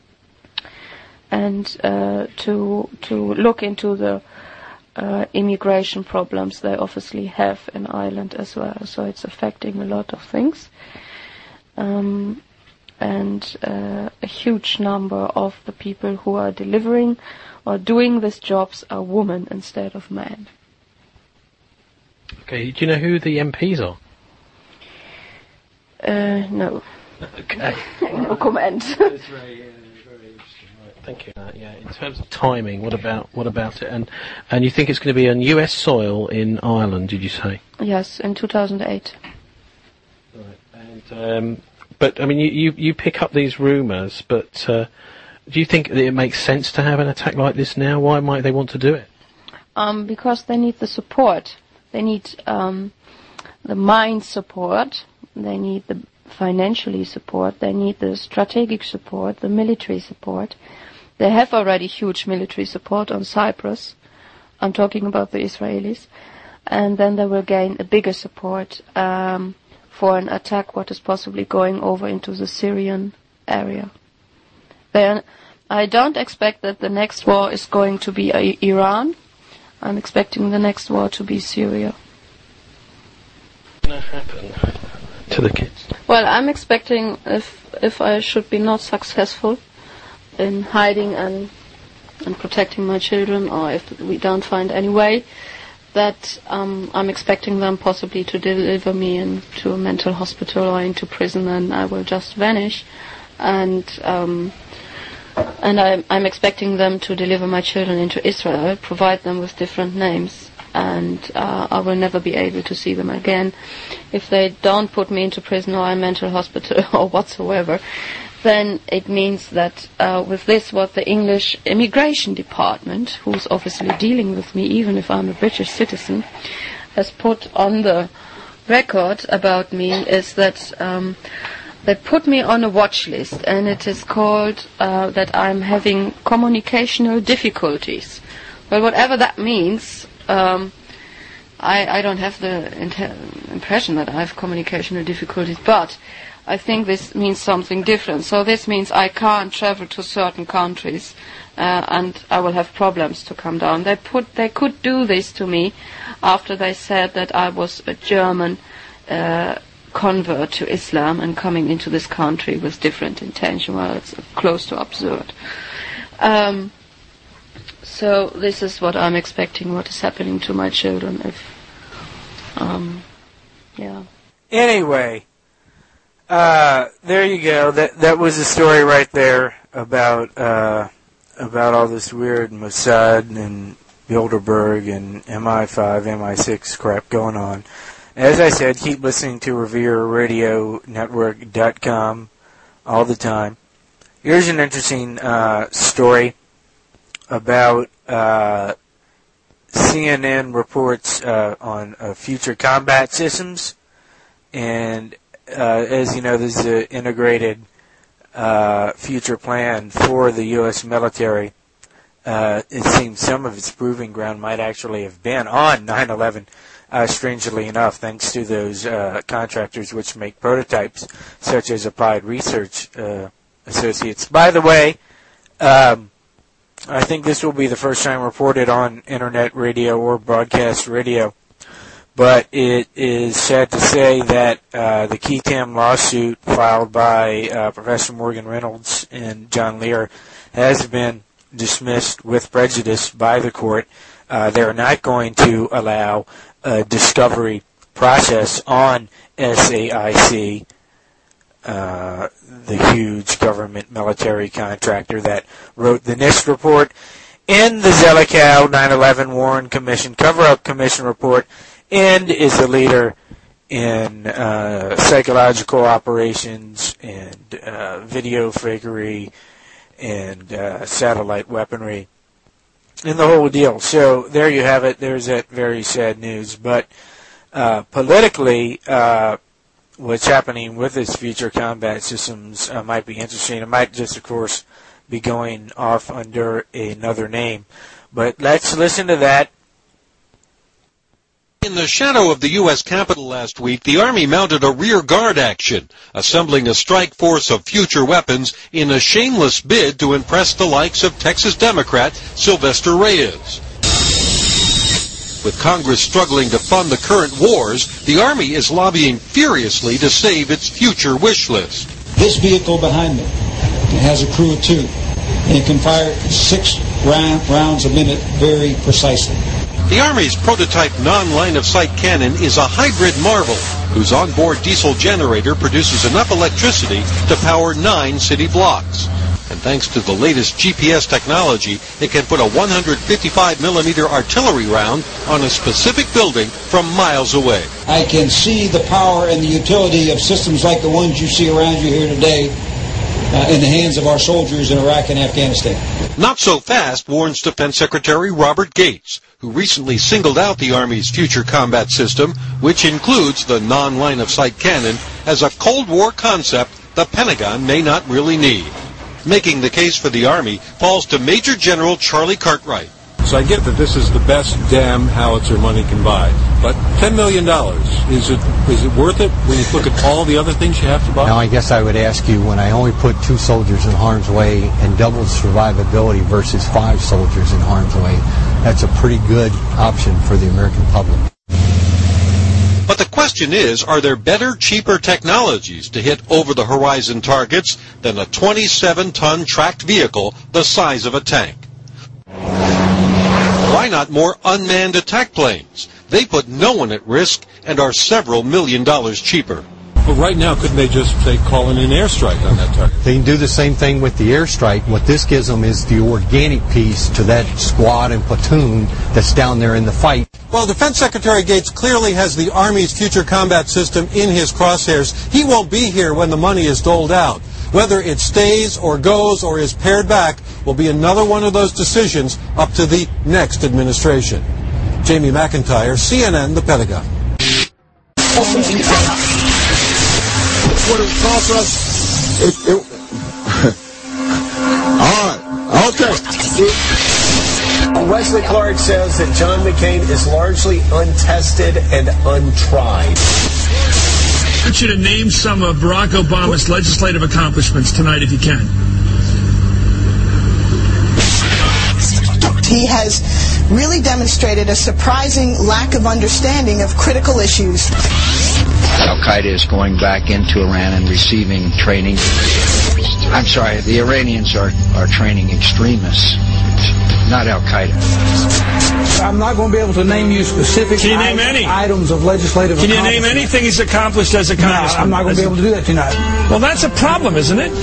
[SPEAKER 2] and to look into the immigration problems they obviously have in Ireland as well. So it's affecting a lot of things. And a huge number of the people who are delivering or doing these jobs are women instead of men.
[SPEAKER 3] Okay, do you know who the MPs are?
[SPEAKER 2] No.
[SPEAKER 3] Okay.
[SPEAKER 2] No comment.
[SPEAKER 3] That's very interesting. Right, thank you. Yeah, in terms of timing, what about it? And you think it's going to be on U.S. soil in Ireland? Did you say?
[SPEAKER 2] Yes, in 2008.
[SPEAKER 3] Right, and but I mean, you pick up these rumours, but do you think that it makes sense to have an attack like this now? Why might they want to do it?
[SPEAKER 2] Because they need the support. They need the mind support. They need the financially support. They need the strategic support, the military support. They have already huge military support on Cyprus. I'm talking about the Israelis. And then they will gain a bigger support for an attack what is possibly going over into the Syrian area. I don't expect that the next war is going to be Iran. I'm expecting the next war to be Syria.
[SPEAKER 3] What's going to happen to the kids?
[SPEAKER 2] Well, I'm expecting if I should be not successful in hiding and protecting my children, or if we don't find any way, that I'm expecting them possibly to deliver me into a mental hospital or into prison, and I will just vanish. And I'm expecting them to deliver my children into Israel, provide them with different names, and I will never be able to see them again. If they don't put me into prison or a mental hospital or whatsoever, then it means that with this, what the English Immigration Department, who's obviously dealing with me, even if I'm a British citizen, has put on the record about me, is that they put me on a watch list, and it is called that I'm having communicational difficulties. Well, whatever that means, I don't have the impression that I have communicational difficulties, but I think this means something different. So this means I can't travel to certain countries, and I will have problems to come down. They could do this to me after they said that I was a German convert to Islam and coming into this country with different intention. Well, it's close to absurd. So this is what I'm expecting, what is happening to my children if, yeah.
[SPEAKER 4] Anyway, there you go. That was a story right there about all this weird Mossad and Bilderberg and MI5, MI6 crap going on. As I said, keep listening to RevereRadioNetwork.com all the time. Here's an interesting story about CNN reports on future combat systems. And as you know, there's an integrated future plan for the U.S. military. It seems some of its proving ground might actually have been on 9/11. Strangely enough, thanks to those contractors which make prototypes, such as Applied Research Associates. By the way, I think this will be the first time reported on internet radio or broadcast radio, but it is sad to say that the Ketam lawsuit filed by Professor Morgan Reynolds and John Lear has been dismissed with prejudice by the court. They're not going to allow a discovery process on SAIC, the huge government military contractor that wrote the NIST report and the Zelikow 9/11 Warren Commission cover-up commission report, and is a leader in psychological operations and video fakery and satellite weaponry and the whole deal. So there you have it. There's that very sad news. But politically, what's happening with its future combat systems might be interesting. It might just, of course, be going off under another name. But let's listen to that.
[SPEAKER 5] In the shadow of the U.S. Capitol last week, the Army mounted a rear guard action, assembling a strike force of future weapons in a shameless bid to impress the likes of Texas Democrat Sylvester Reyes. With Congress struggling to fund the current wars, the Army is lobbying furiously to save its future wish list.
[SPEAKER 6] This vehicle behind me, it has a crew of 2, and it can fire 6 rounds a minute very precisely.
[SPEAKER 5] The Army's prototype non-line-of-sight cannon is a hybrid marvel, whose onboard diesel generator produces enough electricity to power 9 city blocks. And thanks to the latest GPS technology, it can put a 155mm artillery round on a specific building from miles away.
[SPEAKER 6] I can see the power and the utility of systems like the ones you see around you here today in the hands of our soldiers in Iraq and Afghanistan.
[SPEAKER 5] Not so fast, warns Defense Secretary Robert Gates, who recently singled out the Army's future combat system, which includes the non-line-of-sight cannon, as a Cold War concept the Pentagon may not really need. Making the case for the Army falls to Major General Charlie Cartwright.
[SPEAKER 17] So I get that this is the best damn howitzer money can buy, but $10 million, is it worth it when you look at all the other things you have to buy?
[SPEAKER 7] Now, I guess I would ask you, when I only put 2 soldiers in harm's way and doubled survivability versus 5 soldiers in harm's way, that's a pretty good option for the American public.
[SPEAKER 5] But the question is, are there better, cheaper technologies to hit over-the-horizon targets than a 27-ton tracked vehicle the size of a tank? Why not more unmanned attack planes? They put no one at risk and are several $1 million cheaper.
[SPEAKER 17] But right now, couldn't they just, say, call in an airstrike on that target?
[SPEAKER 7] They can do the same thing with the airstrike. What this gives them is the organic piece to that squad and platoon that's down there in the fight.
[SPEAKER 24] Well, Defense Secretary Gates clearly has the Army's future combat system in his crosshairs. He won't be here when the money is doled out. Whether it stays or goes or is pared back will be another one of those decisions up to the next administration. Jamie McIntyre, CNN, The Pentagon.
[SPEAKER 10] What it cost us? All right. Okay.
[SPEAKER 25] Wesley Clark says that John McCain is largely untested and untried.
[SPEAKER 26] I want you to name some of Barack Obama's legislative accomplishments tonight if you can.
[SPEAKER 27] He has really demonstrated a surprising lack of understanding of critical issues.
[SPEAKER 28] Al-Qaeda is going back into Iran and receiving training. I'm sorry, the Iranians are training extremists, not Al-Qaeda.
[SPEAKER 6] I'm not going to be able to name you specific items of legislative
[SPEAKER 26] Can you name anything he's accomplished as a congressman?
[SPEAKER 6] No, I'm not going to be able to do that tonight.
[SPEAKER 26] Well, that's a problem, isn't it?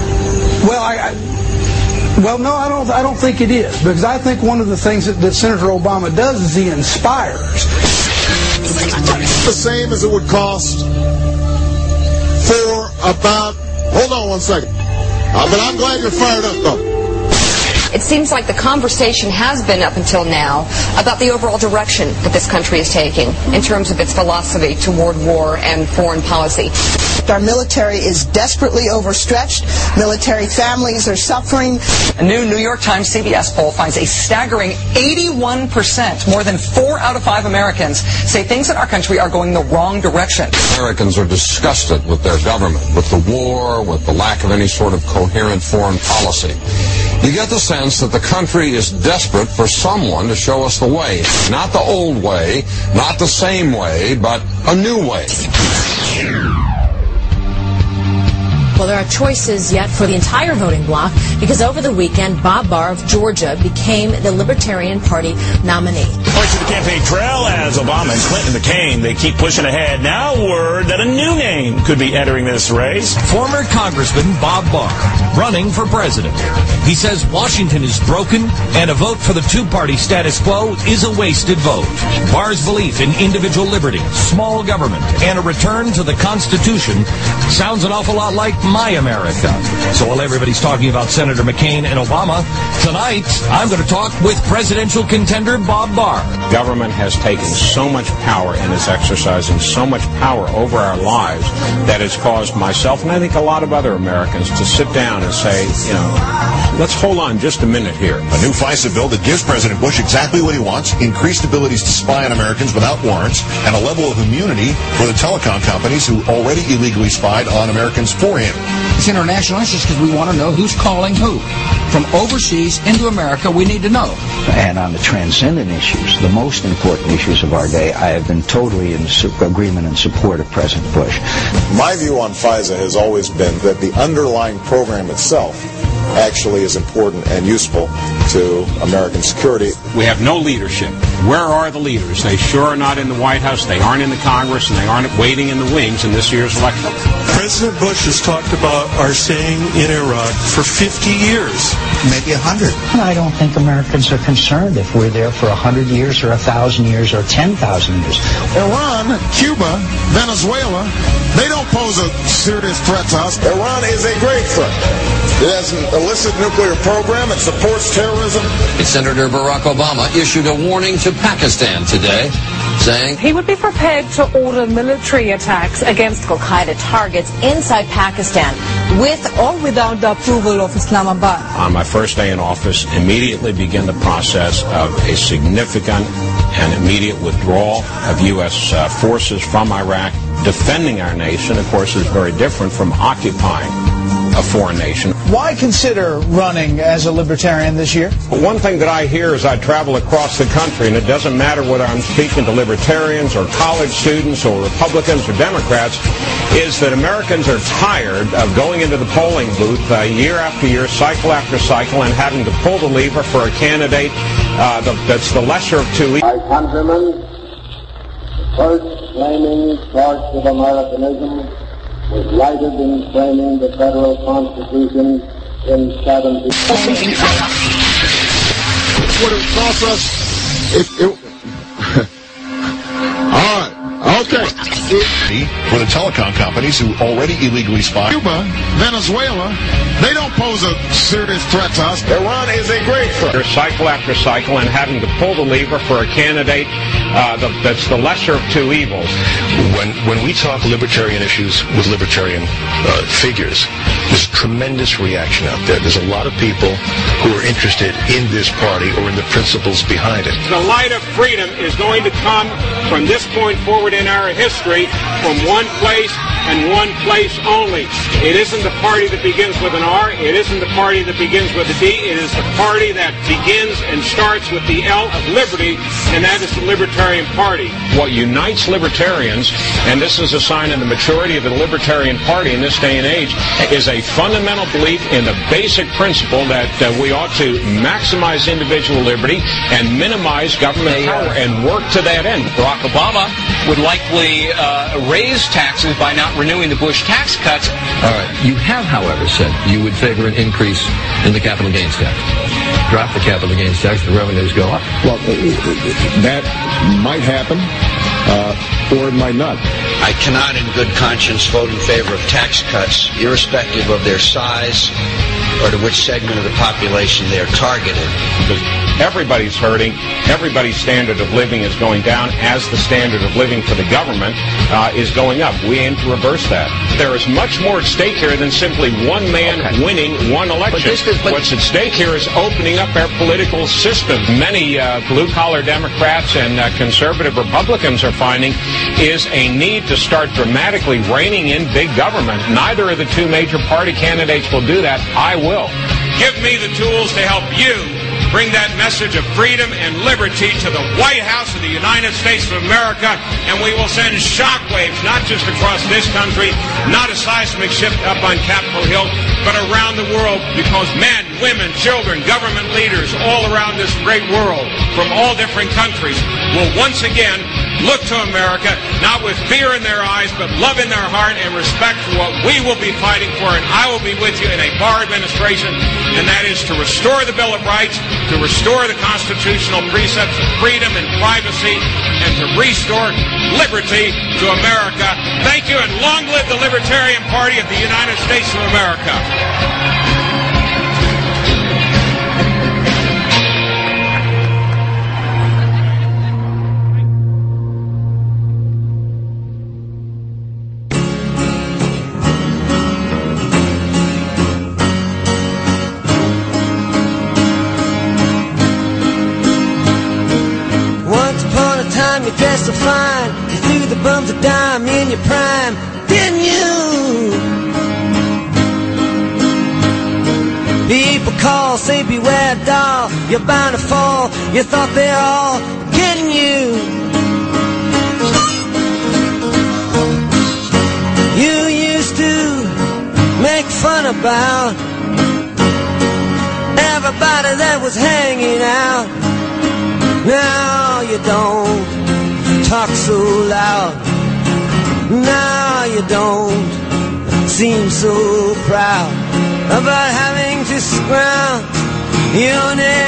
[SPEAKER 6] Well, no, I don't think it is, because I think one of the things that Senator Obama does is he inspires.
[SPEAKER 10] The same as it would cost for about... Hold on one second. But I'm glad you're fired up, though.
[SPEAKER 29] It seems like the conversation has been up until now about the overall direction that this country is taking in terms of its philosophy toward war and foreign policy.
[SPEAKER 27] Our military is desperately overstretched. Military families are suffering.
[SPEAKER 30] A new New York Times CBS poll finds a staggering 81%, more than 4 out of 5 Americans, say things in our country are going the wrong direction.
[SPEAKER 31] Americans are disgusted with their government, with the war, with the lack of any sort of coherent foreign policy. You get the sense that the country is desperate for someone to show us the way. Not the old way, not the same way, but a new way.
[SPEAKER 32] Well, there are choices yet for the entire voting bloc because over the weekend, Bob Barr of Georgia became the Libertarian Party nominee.
[SPEAKER 33] Point to the campaign trail as Obama and Clinton McCain, they keep pushing ahead. Now word that a new name could be entering this race.
[SPEAKER 34] Former Congressman Bob Barr running for president. He says Washington is broken and a vote for the two-party status quo is a wasted vote. Barr's belief in individual liberty, small government, and a return to the Constitution sounds an awful lot like my America. So while everybody's talking about Senator McCain and Obama, tonight I'm going to talk with presidential contender Bob Barr.
[SPEAKER 1] Government has taken so much power and is exercising so much power over our lives that it's caused myself and I think a lot of other Americans to sit down and say, let's hold on just a minute here.
[SPEAKER 8] A new FISA bill that gives President Bush exactly what he wants, increased abilities to spy on Americans without warrants, and a level of immunity for the telecom companies who already illegally spied on Americans for him.
[SPEAKER 9] It's in our national interest because we want to know who's calling who. From overseas into America, we need to know.
[SPEAKER 28] And on the transcendent issues, the most important issues of our day, I have been totally in agreement and support of President Bush.
[SPEAKER 11] My view on FISA has always been that the underlying program itself actually is important and useful to American security.
[SPEAKER 1] We have no leadership. Where are the leaders? They sure are not in the White House, they aren't in the Congress, and they aren't waiting in the wings in this year's election.
[SPEAKER 24] President Bush has talked about our staying in Iraq for 50 years.
[SPEAKER 28] Maybe 100. I don't think Americans are concerned if we're there for 100 years or 1,000 years or 10,000 years.
[SPEAKER 11] Iran, Cuba, Venezuela, they don't pose a serious threat to us. Iran is a great threat. It has an illicit nuclear program. It supports terrorism.
[SPEAKER 12] Senator Barack Obama issued a warning to Pakistan today, saying
[SPEAKER 13] he would be prepared to order military attacks against Al-Qaeda targets inside Pakistan, with or without the approval of Islamabad.
[SPEAKER 1] On my first day in office, immediately begin the process of a significant and immediate withdrawal of U.S. forces from Iraq. Defending our nation, of course, is very different from occupying a foreign nation.
[SPEAKER 14] Why consider running as a libertarian this year?
[SPEAKER 1] One thing that I hear as I travel across the country, and it doesn't matter whether I'm speaking to libertarians or college students or Republicans or Democrats, is that Americans are tired of going into the polling booth year after year, cycle after cycle, and having to pull the lever for a candidate that's the lesser of two evils.
[SPEAKER 10] My countrymen, the first flaming torch of Americanism was lighted in framing the federal Constitution in 17...
[SPEAKER 11] What it cost us? All right. Okay.
[SPEAKER 8] For the telecom companies who already illegally spy.
[SPEAKER 11] Cuba, Venezuela, they don't pose a serious threat to us. Iran is a great threat.
[SPEAKER 1] Cycle after cycle and having to pull the lever for a candidate that's the lesser of two evils.
[SPEAKER 8] When we talk libertarian issues with libertarian figures, there's tremendous reaction out there. There's a lot of people who are interested in this party or in the principles behind it.
[SPEAKER 1] The light of freedom is going to come from this point forward in our history from one place and one place only. It isn't the party that begins with an R. It isn't the party that begins with a D. It is the party that begins and starts with the L of liberty, and that is the Libertarian Party. What unites libertarians, and this is a sign of the maturity of the Libertarian Party in this day and age, is a fundamental belief in the basic principle that we ought to maximize individual liberty and minimize government power and work to that end.
[SPEAKER 15] Barack Obama would likely raise taxes by not renewing the Bush tax cuts.
[SPEAKER 16] All right. You have, however, said you would favor an increase in the capital gains tax. Drop the capital gains tax, the revenues go up.
[SPEAKER 11] Well, that might happen, or it might not.
[SPEAKER 28] I cannot in good conscience vote in favor of tax cuts, irrespective of their size or to which segment of the population they are targeted.
[SPEAKER 1] Because everybody's hurting. Everybody's standard of living is going down as the standard of living for the government is going up. We aim to reverse that. There is much more at stake here than simply one man winning one election. What's at stake here is opening up our political system. Many blue-collar Democrats and conservative Republicans are finding is a need to start dramatically reining in big government. Neither of the two major party candidates will do that. I will. Give me the tools to help you bring that message of freedom and liberty to the White House of the United States of America, and we will send shockwaves not just across this country, not a seismic shift up on Capitol Hill, but around the world, because men, women, children, government leaders all around this great world from all different countries will once again look to America, not with fear in their eyes, but love in their heart and respect for what we will be fighting for, and I will be with you in a Barr administration, and that is to restore the Bill of Rights, to restore the constitutional precepts of freedom and privacy, and to restore liberty to America. Thank you, and long live the Libertarian Party of the United States of America.
[SPEAKER 2] You dressed so fine, you threw the bums a dime in your prime, didn't you? People call, say beware doll, you're bound to fall, you thought they're all getting you. You used to make fun about everybody that was hanging out. Now you don't talk so loud. Now you don't seem so proud about having to scrounge your name.